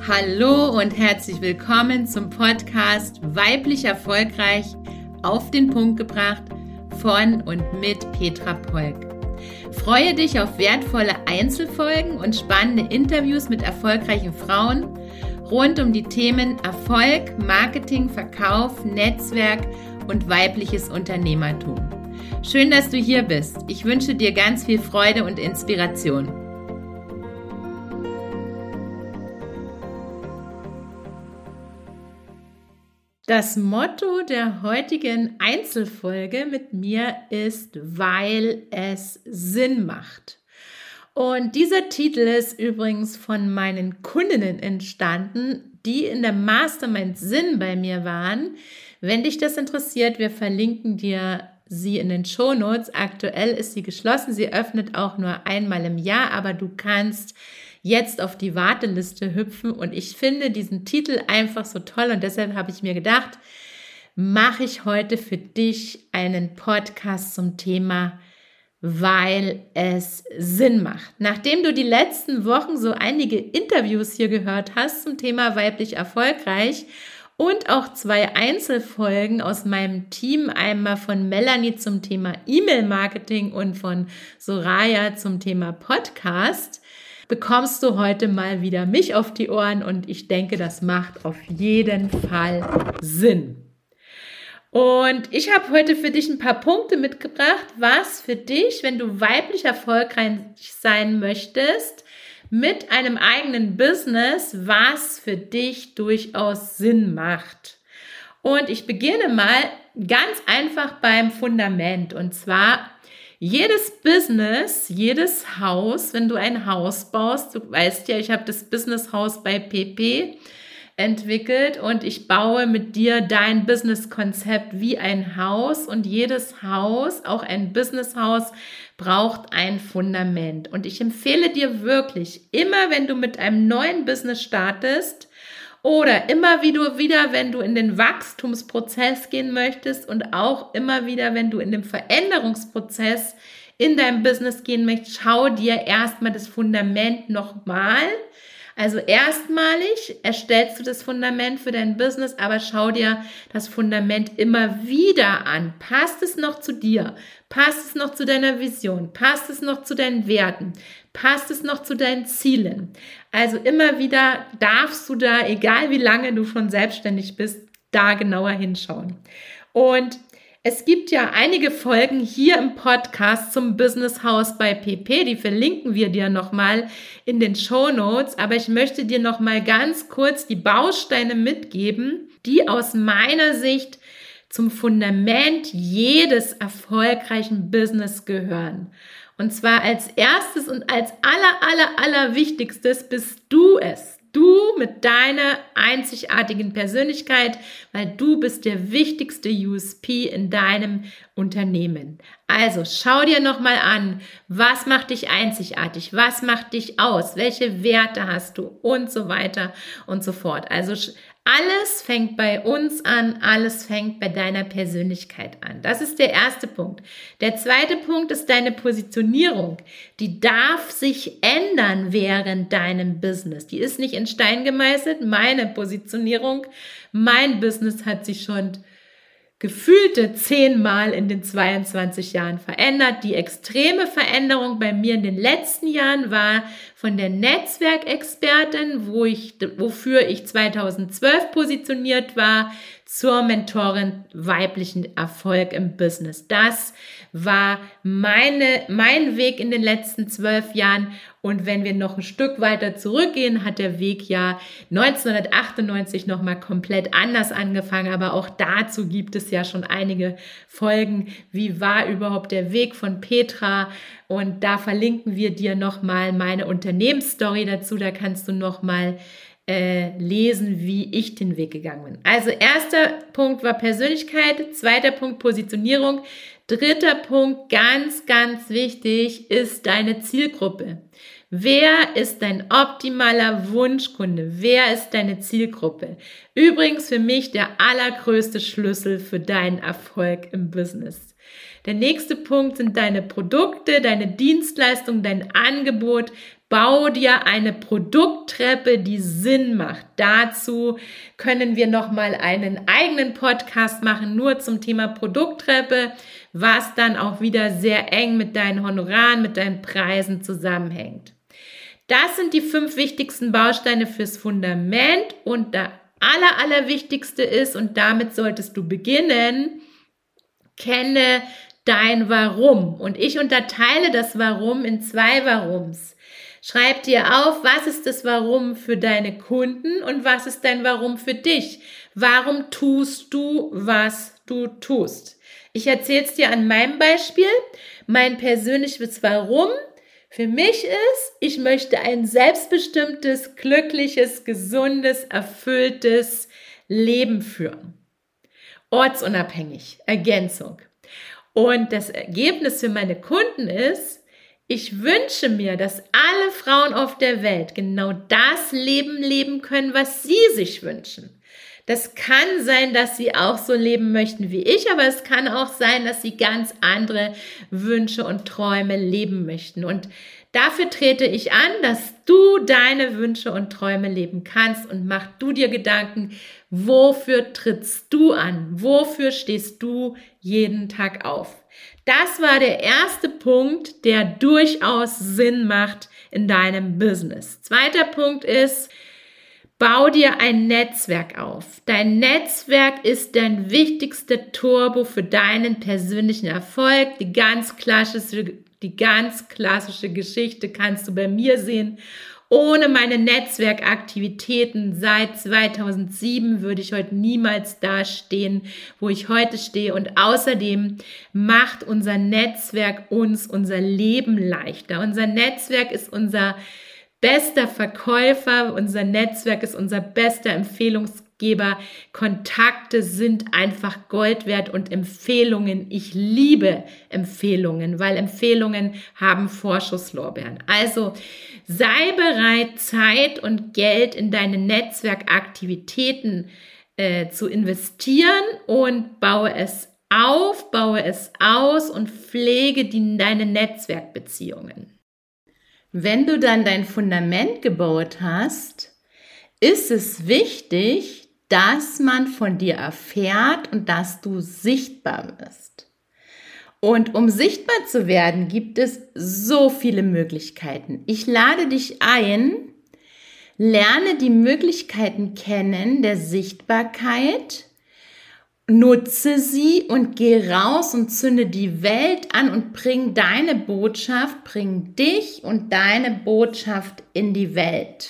Hallo und herzlich willkommen zum Podcast Weiblich Erfolgreich auf den Punkt gebracht von und mit Petra Polk. Freue dich auf wertvolle Einzelfolgen und spannende Interviews mit erfolgreichen Frauen rund um die Themen Erfolg, Marketing, Verkauf, Netzwerk und weibliches Unternehmertum. Schön, dass du hier bist. Ich wünsche dir ganz viel Freude und Inspiration. Das Motto der heutigen Einzelfolge mit mir ist, weil es Sinn macht. Und dieser Titel ist übrigens von meinen Kundinnen entstanden, die in der Mastermind Sinn bei mir waren. Wenn dich das interessiert, wir verlinken dir sie in den Shownotes. Aktuell ist sie geschlossen, sie öffnet auch nur einmal im Jahr, aber du kannst jetzt auf die Warteliste hüpfen und ich finde diesen Titel einfach so toll und deshalb habe ich mir gedacht, mache ich heute für dich einen Podcast zum Thema, weil es Sinn macht. Nachdem du die letzten Wochen so einige Interviews hier gehört hast zum Thema weiblich erfolgreich und auch 2 Einzelfolgen aus meinem Team, einmal von Melanie zum Thema E-Mail-Marketing und von Soraya zum Thema Podcast, bekommst du heute mal wieder mich auf die Ohren und ich denke, das macht auf jeden Fall Sinn. Und ich habe heute für dich ein paar Punkte mitgebracht, was für dich, wenn du weiblich erfolgreich sein möchtest, mit einem eigenen Business, was für dich durchaus Sinn macht. Und ich beginne mal ganz einfach beim Fundament und zwar jedes Business, jedes Haus, wenn du ein Haus baust, du weißt ja, ich habe das Businesshaus bei PP entwickelt und ich baue mit dir dein Businesskonzept wie ein Haus und jedes Haus, auch ein Businesshaus, braucht ein Fundament. Und ich empfehle dir wirklich, immer wenn du mit einem neuen Business startest, oder immer wieder, wenn du in den Wachstumsprozess gehen möchtest und auch immer wieder, wenn du in den Veränderungsprozess in deinem Business gehen möchtest, schau dir erstmal das Fundament nochmal. Also erstmalig erstellst du das Fundament für dein Business, aber schau dir das Fundament immer wieder an. Passt es noch zu dir? Passt es noch zu deiner Vision? Passt es noch zu deinen Werten? Passt es noch zu deinen Zielen? Also immer wieder darfst du da, egal wie lange du schon selbstständig bist, da genauer hinschauen. Und es gibt ja einige Folgen hier im Podcast zum Business House bei PP, die verlinken wir dir nochmal in den Shownotes, aber ich möchte dir nochmal ganz kurz die Bausteine mitgeben, die aus meiner Sicht zum Fundament jedes erfolgreichen Business gehören. Und zwar als erstes und als allerwichtigstes bist du es. Du mit deiner einzigartigen Persönlichkeit, weil du bist der wichtigste USP in deinem Unternehmen. Also schau dir nochmal an, was macht dich einzigartig, was macht dich aus, welche Werte hast du und so weiter und so fort. Also alles fängt bei uns an, alles fängt bei deiner Persönlichkeit an. Das ist der erste Punkt. Der zweite Punkt ist deine Positionierung. Die darf sich ändern während deinem Business. Die ist nicht in Stein gemeißelt. Meine Positionierung, mein Business hat sich schon gefühlte 10-mal in den 22 Jahren verändert. Die extreme Veränderung bei mir in den letzten Jahren war von der Netzwerkexpertin, wofür ich 2012 positioniert war, zur Mentorin weiblichen Erfolg im Business. Das war mein Weg in den letzten 12 Jahren. Und wenn wir noch ein Stück weiter zurückgehen, hat der Weg ja 1998 nochmal komplett anders angefangen. Aber auch dazu gibt es ja schon einige Folgen. Wie war überhaupt der Weg von Petra? Und da verlinken wir dir nochmal meine Unternehmensstory dazu. Da kannst du nochmal lesen, wie ich den Weg gegangen bin. Also erster Punkt war Persönlichkeit, zweiter Punkt Positionierung, dritter Punkt, ganz wichtig, ist deine Zielgruppe. Wer ist dein optimaler Wunschkunde? Wer ist deine Zielgruppe? Übrigens für mich der allergrößte Schlüssel für deinen Erfolg im Business. Der nächste Punkt sind deine Produkte, deine Dienstleistung, dein Angebot. Bau dir eine Produkttreppe, die Sinn macht. Dazu können wir nochmal einen eigenen Podcast machen, nur zum Thema Produkttreppe, was dann auch wieder sehr eng mit deinen Honoraren, mit deinen Preisen zusammenhängt. Das sind die 5 wichtigsten Bausteine fürs Fundament und der allerwichtigste ist, und damit solltest du beginnen, kenne dein Warum. Und ich unterteile das Warum in 2 Warums. Schreib dir auf, was ist das Warum für deine Kunden und was ist dein Warum für dich? Warum tust du, was du tust? Ich erzähle es dir an meinem Beispiel. Mein persönliches Warum für mich ist, ich möchte ein selbstbestimmtes, glückliches, gesundes, erfülltes Leben führen. Ortsunabhängig, Ergänzung. Und das Ergebnis für meine Kunden ist, ich wünsche mir, dass alle Frauen auf der Welt genau das Leben leben können, was sie sich wünschen. Das kann sein, dass sie auch so leben möchten wie ich, aber es kann auch sein, dass sie ganz andere Wünsche und Träume leben möchten. Und dafür trete ich an, dass du deine Wünsche und Träume leben kannst, und mach du dir Gedanken, wofür trittst du an? Wofür stehst du jeden Tag auf? Das war der erste Punkt, der durchaus Sinn macht in deinem Business. Zweiter Punkt ist, bau dir ein Netzwerk auf. Dein Netzwerk ist dein wichtigster Turbo für deinen persönlichen Erfolg. Die ganz klassische Geschichte kannst du bei mir sehen. Ohne meine Netzwerkaktivitäten seit 2007 würde ich heute niemals da stehen, wo ich heute stehe. Und außerdem macht unser Netzwerk uns unser Leben leichter. Unser Netzwerk ist unser bester Verkäufer, unser Netzwerk ist unser bester Empfehlungsgeber. Kontakte sind einfach Gold wert und Empfehlungen. Ich liebe Empfehlungen, weil Empfehlungen haben Vorschusslorbeeren. Also sei bereit, Zeit und Geld in deine Netzwerkaktivitäten zu investieren und baue es auf, baue es aus und pflege deine Netzwerkbeziehungen. Wenn du dann dein Fundament gebaut hast, ist es wichtig, dass man von dir erfährt und dass du sichtbar wirst. Und um sichtbar zu werden, gibt es so viele Möglichkeiten. Ich lade dich ein, lerne die Möglichkeiten kennen der Sichtbarkeit, nutze sie und geh raus und zünde die Welt an und bring deine Botschaft, bring dich und deine Botschaft in die Welt.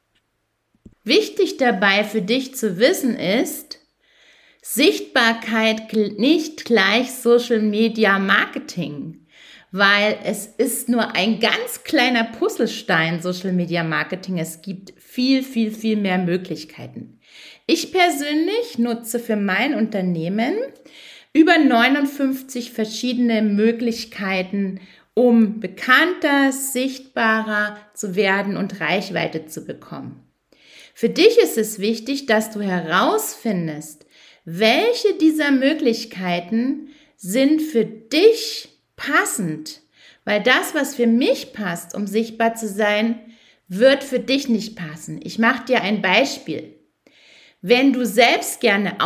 Wichtig dabei für dich zu wissen ist, Sichtbarkeit nicht gleich Social Media Marketing, weil es ist nur ein ganz kleiner Puzzlestein Social Media Marketing. Es gibt viel mehr Möglichkeiten. Ich persönlich nutze für mein Unternehmen über 59 verschiedene Möglichkeiten, um bekannter, sichtbarer zu werden und Reichweite zu bekommen. Für dich ist es wichtig, dass du herausfindest, welche dieser Möglichkeiten sind für dich passend, weil das, was für mich passt, um sichtbar zu sein, wird für dich nicht passen. Ich mache dir ein Beispiel. Wenn du selbst gerne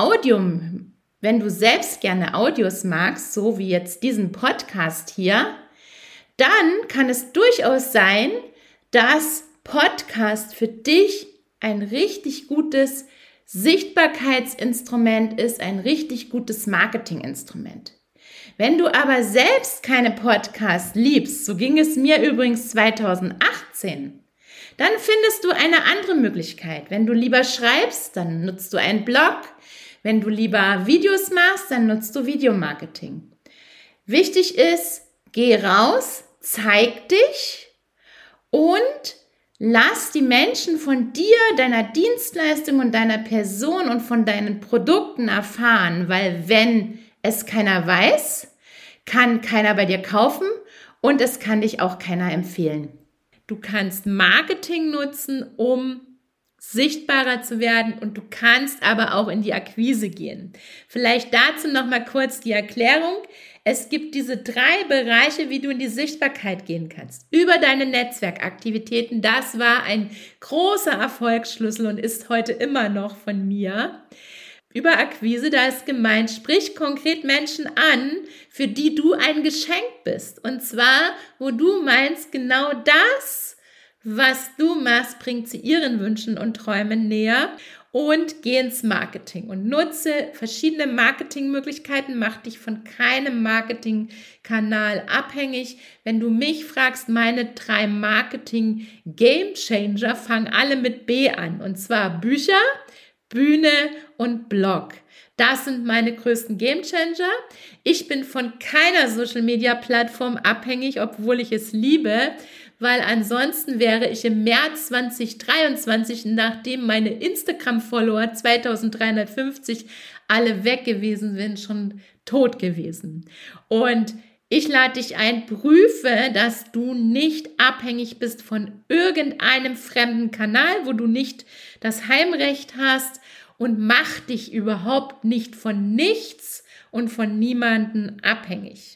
Audios magst, so wie jetzt diesen Podcast hier, dann kann es durchaus sein, dass Podcast für dich ein richtig gutes Sichtbarkeitsinstrument ist, ein richtig gutes Marketinginstrument. Wenn du aber selbst keine Podcasts liebst, so ging es mir übrigens 2018, dann findest du eine andere Möglichkeit. Wenn du lieber schreibst, dann nutzt du einen Blog. Wenn du lieber Videos machst, dann nutzt du Videomarketing. Wichtig ist, geh raus, zeig dich und lass die Menschen von dir, deiner Dienstleistung und deiner Person und von deinen Produkten erfahren, weil wenn es keiner weiß, kann keiner bei dir kaufen und es kann dich auch keiner empfehlen. Du kannst Marketing nutzen, um sichtbarer zu werden, und du kannst aber auch in die Akquise gehen. Vielleicht dazu noch mal kurz die Erklärung. Es gibt diese 3 Bereiche, wie du in die Sichtbarkeit gehen kannst. Über deine Netzwerkaktivitäten, das war ein großer Erfolgsschlüssel und ist heute immer noch von mir. Über Akquise, da ist gemeint, sprich konkret Menschen an, für die du ein Geschenk bist. Und zwar, wo du meinst, genau das, was du machst, bringt sie ihren Wünschen und Träumen näher. Und geh ins Marketing und nutze verschiedene Marketingmöglichkeiten, mach dich von keinem Marketingkanal abhängig. Wenn du mich fragst, meine 3 Marketing-Game-Changer fangen alle mit B an, und zwar Bücher, Bühne und Blog. Das sind meine größten Gamechanger. Ich bin von keiner Social-Media-Plattform abhängig, obwohl ich es liebe, weil ansonsten wäre ich im März 2023, nachdem meine Instagram-Follower 2350 alle weg gewesen sind, schon tot gewesen. Und ich lade dich ein, prüfe, dass du nicht abhängig bist von irgendeinem fremden Kanal, wo du nicht das Heimrecht hast, und mach dich überhaupt nicht von nichts und von niemandem abhängig.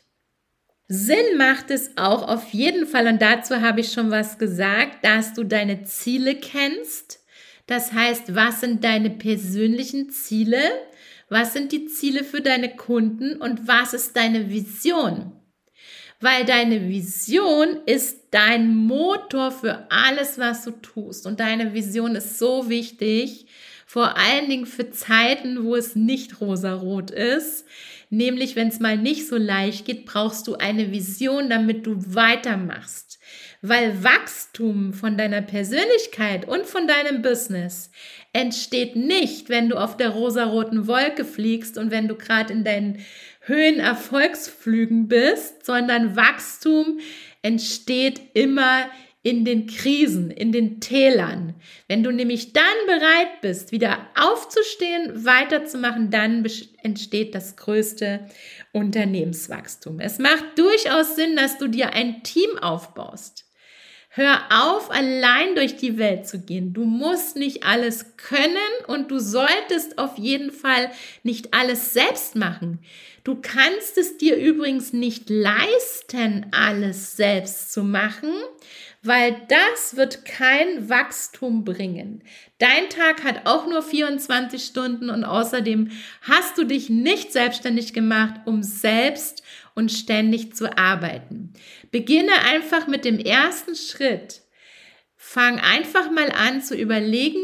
Sinn macht es auch auf jeden Fall, und dazu habe ich schon was gesagt, dass du deine Ziele kennst. Das heißt, was sind deine persönlichen Ziele? Was sind die Ziele für deine Kunden und was ist deine Vision? Weil deine Vision ist dein Motor für alles, was du tust. Und deine Vision ist so wichtig, vor allen Dingen für Zeiten, wo es nicht rosarot ist. Nämlich, wenn es mal nicht so leicht geht, brauchst du eine Vision, damit du weitermachst. Weil Wachstum von deiner Persönlichkeit und von deinem Business entsteht nicht, wenn du auf der rosaroten Wolke fliegst und wenn du gerade in deinen Höhenerfolgsflügen bist, sondern Wachstum entsteht immer in den Krisen, in den Tälern. Wenn du nämlich dann bereit bist, wieder aufzustehen, weiterzumachen, dann entsteht das größte Unternehmenswachstum. Es macht durchaus Sinn, dass du dir ein Team aufbaust. Hör auf, allein durch die Welt zu gehen. Du musst nicht alles können und du solltest auf jeden Fall nicht alles selbst machen. Du kannst es dir übrigens nicht leisten, alles selbst zu machen, weil das wird kein Wachstum bringen. Dein Tag hat auch nur 24 Stunden und außerdem hast du dich nicht selbstständig gemacht, um selbst und ständig zu arbeiten. Beginne einfach mit dem ersten Schritt. Fang einfach mal an zu überlegen,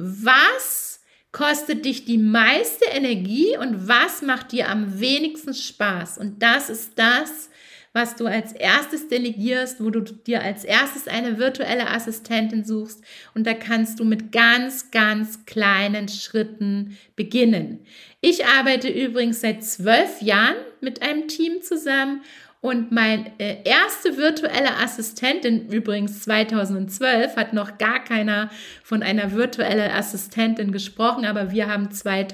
was kostet dich die meiste Energie und was macht dir am wenigsten Spaß? Und das ist das, was du als erstes delegierst, wo du dir als erstes eine virtuelle Assistentin suchst. Und da kannst du mit ganz, ganz kleinen Schritten beginnen. Ich arbeite übrigens seit 12 Jahren mit einem Team zusammen. Und meine erste virtuelle Assistentin, übrigens 2012, hat noch gar keiner von einer virtuellen Assistentin gesprochen, aber wir haben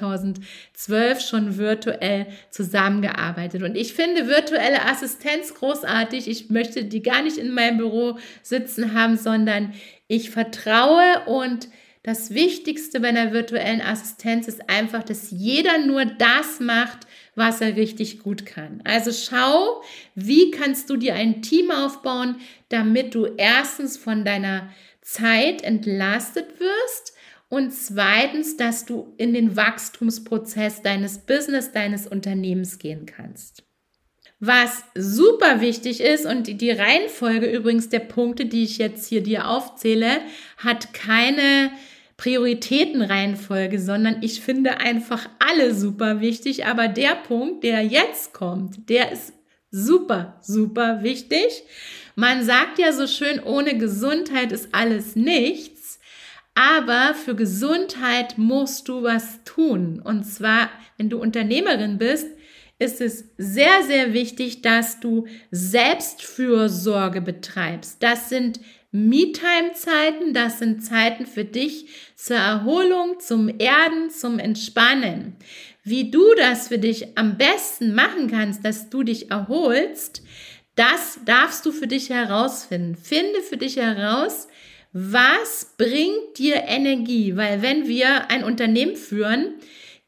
2012 schon virtuell zusammengearbeitet. Und ich finde virtuelle Assistenz großartig. Ich möchte die gar nicht in meinem Büro sitzen haben, sondern ich vertraue, und das Wichtigste bei einer virtuellen Assistenz ist einfach, dass jeder nur das macht, was er richtig gut kann. Also schau, wie kannst du dir ein Team aufbauen, damit du erstens von deiner Zeit entlastet wirst und zweitens, dass du in den Wachstumsprozess deines Business, deines Unternehmens gehen kannst. Was super wichtig ist, und die Reihenfolge übrigens der Punkte, die ich jetzt hier dir aufzähle, hat keine Prioritätenreihenfolge, sondern ich finde einfach alle super wichtig, aber der Punkt, der jetzt kommt, der ist super, super wichtig. Man sagt ja so schön, ohne Gesundheit ist alles nichts, aber für Gesundheit musst du was tun. Und zwar, wenn du Unternehmerin bist, ist es sehr, sehr wichtig, dass du Selbstfürsorge betreibst. Das sind Me-Time-Zeiten, das sind Zeiten für dich zur Erholung, zum Erden, zum Entspannen. Wie du das für dich am besten machen kannst, dass du dich erholst, das darfst du für dich herausfinden. Finde für dich heraus, was bringt dir Energie, weil wenn wir ein Unternehmen führen,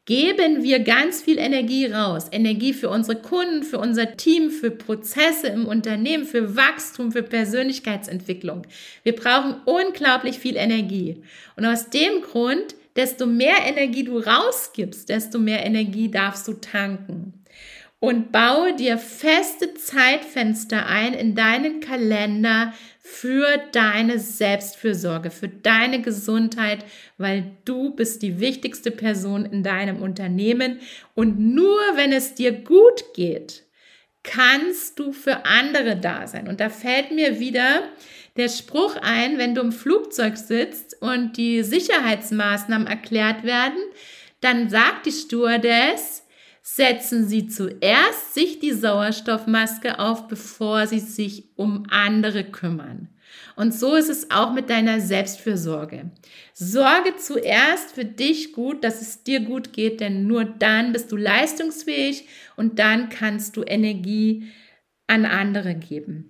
geben wir ganz viel Energie raus. Energie für unsere Kunden, für unser Team, für Prozesse im Unternehmen, für Wachstum, für Persönlichkeitsentwicklung. Wir brauchen unglaublich viel Energie. Und aus dem Grund, desto mehr Energie du rausgibst, desto mehr Energie darfst du tanken. Und baue dir feste Zeitfenster ein in deinen Kalender für deine Selbstfürsorge, für deine Gesundheit, weil du bist die wichtigste Person in deinem Unternehmen. Und nur wenn es dir gut geht, kannst du für andere da sein. Und da fällt mir wieder der Spruch ein, wenn du im Flugzeug sitzt und die Sicherheitsmaßnahmen erklärt werden, dann sagt die Stewardess, setzen Sie zuerst sich die Sauerstoffmaske auf, bevor Sie sich um andere kümmern. Und so ist es auch mit deiner Selbstfürsorge. Sorge zuerst für dich gut, dass es dir gut geht, denn nur dann bist du leistungsfähig und dann kannst du Energie an andere geben.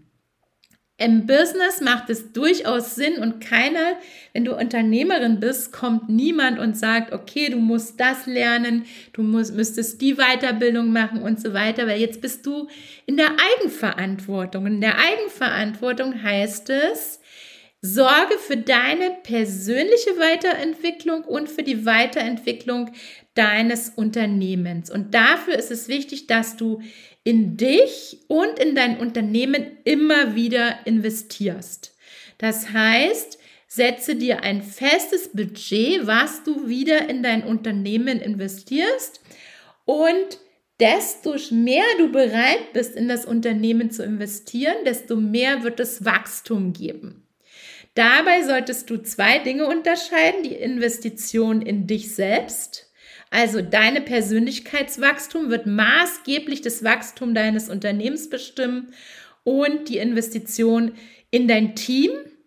Im Business macht es durchaus Sinn und wenn du Unternehmerin bist, kommt niemand und sagt, okay, du musst das lernen, müsstest die Weiterbildung machen und so weiter, weil jetzt bist du in der Eigenverantwortung. Und in der Eigenverantwortung heißt es, sorge für deine persönliche Weiterentwicklung und für die Weiterentwicklung deines Unternehmens. Und dafür ist es wichtig, dass du in dich und in dein Unternehmen immer wieder investierst. Das heißt, setze dir ein festes Budget, was du wieder in dein Unternehmen investierst, und desto mehr du bereit bist, in das Unternehmen zu investieren, desto mehr wird es Wachstum geben. Dabei solltest du 2 Dinge unterscheiden: die Investition in dich selbst. Also deine Persönlichkeitswachstum wird maßgeblich das Wachstum deines Unternehmens bestimmen, und die Investition in dein Team,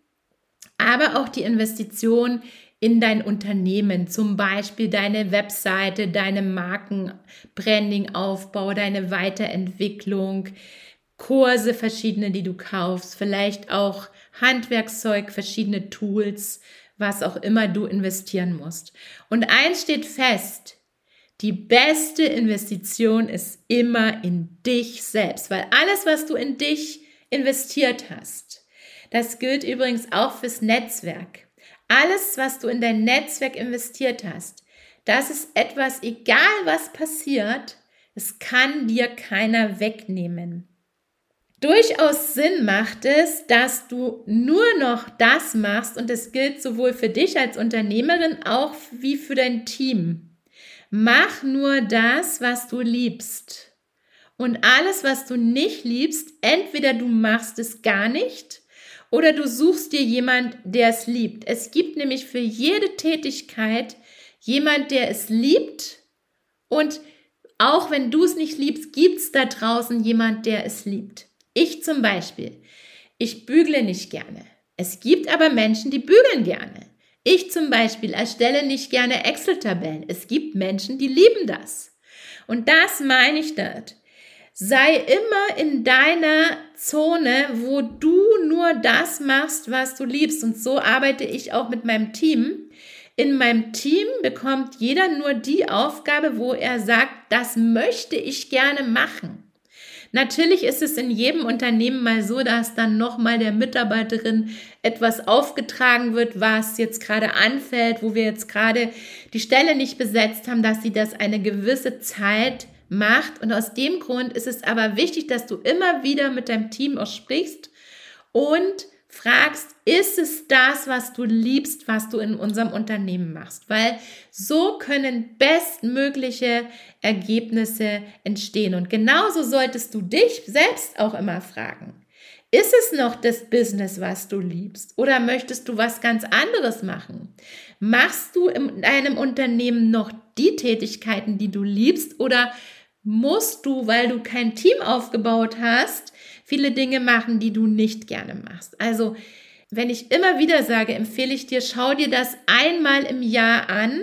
aber auch die Investition in dein Unternehmen, zum Beispiel deine Webseite, deine Markenbranding-Aufbau, deine Weiterentwicklung, Kurse, verschiedene, die du kaufst, vielleicht auch Handwerkszeug, verschiedene Tools, was auch immer du investieren musst. Und eins steht fest: die beste Investition ist immer in dich selbst, weil alles, was du in dich investiert hast, das gilt übrigens auch fürs Netzwerk. Alles, was du in dein Netzwerk investiert hast, das ist etwas, egal was passiert, es kann dir keiner wegnehmen. Durchaus Sinn macht es, dass du nur noch das machst, und das gilt sowohl für dich als Unternehmerin auch wie für dein Team. Mach nur das, was du liebst. Und alles, was du nicht liebst, entweder du machst es gar nicht oder du suchst dir jemand, der es liebt. Es gibt nämlich für jede Tätigkeit jemand, der es liebt, und auch wenn du es nicht liebst, gibt es da draußen jemand, der es liebt. Ich zum Beispiel, ich bügle nicht gerne. Es gibt aber Menschen, die bügeln gerne. Ich zum Beispiel erstelle nicht gerne Excel-Tabellen. Es gibt Menschen, die lieben das. Und das meine ich dort. Sei immer in deiner Zone, wo du nur das machst, was du liebst. Und so arbeite ich auch mit meinem Team. In meinem Team bekommt jeder nur die Aufgabe, wo er sagt, das möchte ich gerne machen. Natürlich ist es in jedem Unternehmen mal so, dass dann nochmal der Mitarbeiterin etwas aufgetragen wird, was jetzt gerade anfällt, wo wir jetzt gerade die Stelle nicht besetzt haben, dass sie das eine gewisse Zeit macht. Und aus dem Grund ist es aber wichtig, dass du immer wieder mit deinem Team auch sprichst und fragst, ist es das, was du liebst, was du in unserem Unternehmen machst? Weil so können bestmögliche Ergebnisse entstehen. Und genauso solltest du dich selbst auch immer fragen. Ist es noch das Business, was du liebst? Oder möchtest du was ganz anderes machen? Machst du in deinem Unternehmen noch die Tätigkeiten, die du liebst? Oder musst du, weil du kein Team aufgebaut hast, viele Dinge machen, die du nicht gerne machst? Also, wenn ich immer wieder sage, empfehle ich dir, schau dir das einmal im Jahr an.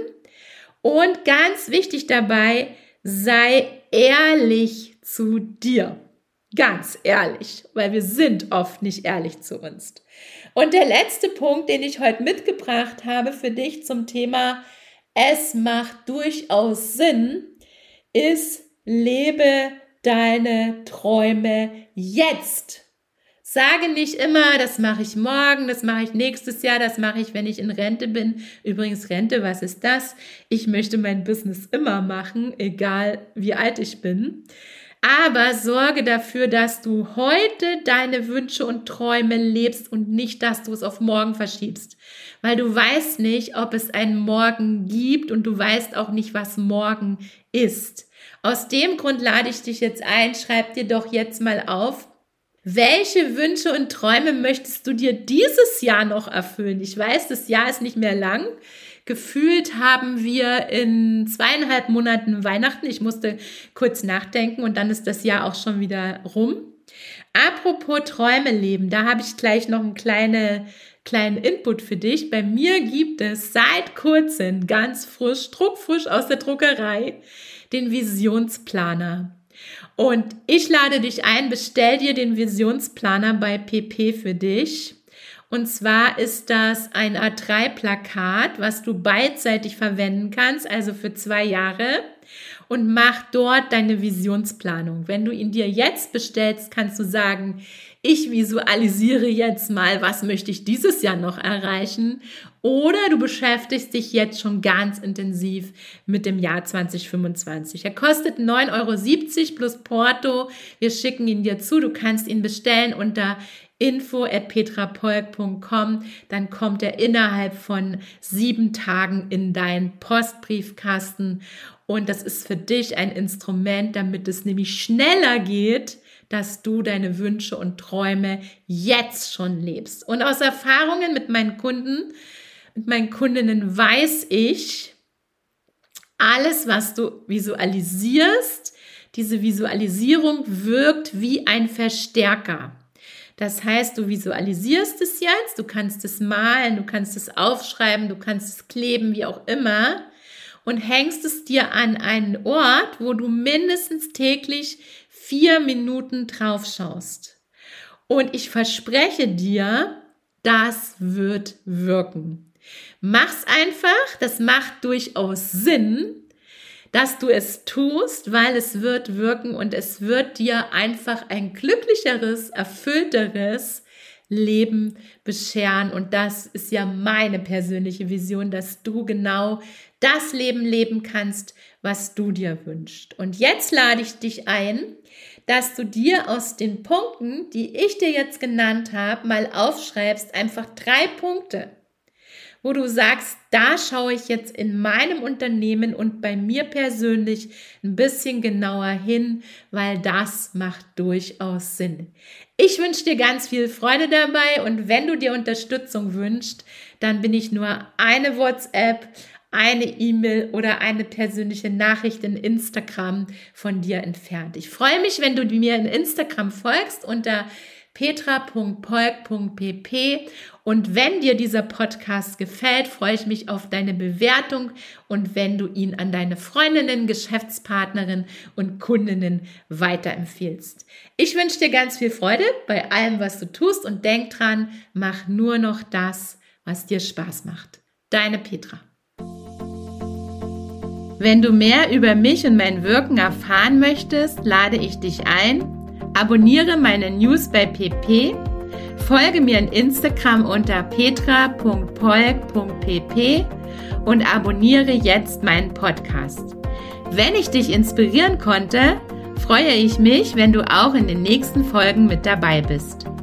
Und ganz wichtig dabei, sei ehrlich zu dir. Ganz ehrlich, weil wir sind oft nicht ehrlich zu uns. Und der letzte Punkt, den ich heute mitgebracht habe für dich zum Thema es macht durchaus Sinn, ist, lebe deine Träume jetzt. Sage nicht immer, das mache ich morgen, das mache ich nächstes Jahr, das mache ich, wenn ich in Rente bin. Übrigens, Rente, was ist das? Ich möchte mein Business immer machen, egal wie alt ich bin. Aber sorge dafür, dass du heute deine Wünsche und Träume lebst und nicht, dass du es auf morgen verschiebst. Weil du weißt nicht, ob es einen Morgen gibt und du weißt auch nicht, was morgen ist. Aus dem Grund lade ich dich jetzt ein, schreib dir doch jetzt mal auf, welche Wünsche und Träume möchtest du dir dieses Jahr noch erfüllen? Ich weiß, das Jahr ist nicht mehr lang. Gefühlt haben wir in 2,5 Monaten Weihnachten. Ich musste kurz nachdenken und dann ist das Jahr auch schon wieder rum. Apropos Träume leben, da habe ich gleich noch einen kleinen Input für dich. Bei mir gibt es seit kurzem ganz frisch, druckfrisch aus der Druckerei, den Visionsplaner. Und ich lade dich ein, bestell dir den Visionsplaner bei PP für dich. Und zwar ist das ein A3-Plakat, was du beidseitig verwenden kannst, also für 2 Jahre. Und mach dort deine Visionsplanung. Wenn du ihn dir jetzt bestellst, kannst du sagen, ich visualisiere jetzt mal, was möchte ich dieses Jahr noch erreichen. Oder du beschäftigst dich jetzt schon ganz intensiv mit dem Jahr 2025. Er kostet 9,70 € plus Porto. Wir schicken ihn dir zu. Du kannst ihn bestellen unter info@petrapolk.com. Dann kommt er innerhalb von 7 Tagen in deinen Postbriefkasten. Und das ist für dich ein Instrument, damit es nämlich schneller geht, dass du deine Wünsche und Träume jetzt schon lebst. Und aus Erfahrungen mit meinen Kunden, mit meinen Kundinnen weiß ich, alles, was du visualisierst, diese Visualisierung wirkt wie ein Verstärker. Das heißt, du visualisierst es jetzt, du kannst es malen, du kannst es aufschreiben, du kannst es kleben, wie auch immer, und hängst es dir an einen Ort, wo du mindestens täglich 4 Minuten drauf schaust. Und ich verspreche dir, das wird wirken. Mach's einfach, das macht durchaus Sinn, dass du es tust, weil es wird wirken und es wird dir einfach ein glücklicheres, erfüllteres Leben bescheren. Und das ist ja meine persönliche Vision, dass du genau das Leben leben kannst, was du dir wünschst. Und jetzt lade ich dich ein, dass du dir aus den Punkten, die ich dir jetzt genannt habe, mal aufschreibst, einfach 3 Punkte, wo du sagst, da schaue ich jetzt in meinem Unternehmen und bei mir persönlich ein bisschen genauer hin, weil das macht durchaus Sinn. Ich wünsche dir ganz viel Freude dabei und wenn du dir Unterstützung wünschst, dann bin ich nur eine WhatsApp, eine E-Mail oder eine persönliche Nachricht in Instagram von dir entfernt. Ich freue mich, wenn du mir in Instagram folgst unter petra.polk.pp und wenn dir dieser Podcast gefällt, freue ich mich auf deine Bewertung und wenn du ihn an deine Freundinnen, Geschäftspartnerinnen und Kundinnen weiterempfiehlst. Ich wünsche dir ganz viel Freude bei allem, was du tust und denk dran, mach nur noch das, was dir Spaß macht. Deine Petra. Wenn du mehr über mich und mein Wirken erfahren möchtest, lade ich dich ein, abonniere meine News bei PP, folge mir in Instagram unter petra.polk.pp und abonniere jetzt meinen Podcast. Wenn ich dich inspirieren konnte, freue ich mich, wenn du auch in den nächsten Folgen mit dabei bist.